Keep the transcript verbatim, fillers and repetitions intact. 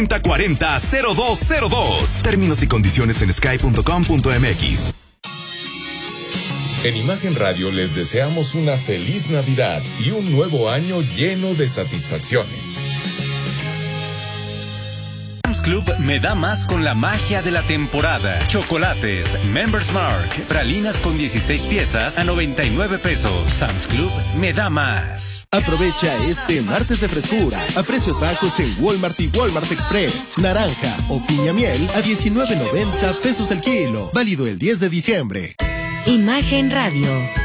cuarenta cero dos cero dos. Términos y condiciones en sky punto com punto m x. En Imagen Radio les deseamos una feliz Navidad y un nuevo año lleno de satisfacciones. Sam's Club me da más con la magia de la temporada. Chocolates, Members Mark, pralinas con dieciséis piezas a noventa y nueve pesos. Sam's Club me da más. Aprovecha este martes de frescura a precios bajos en Walmart y Walmart Express. Naranja o piña miel a diecinueve noventa pesos el kilo. Válido el diez de diciembre. Imagen Radio.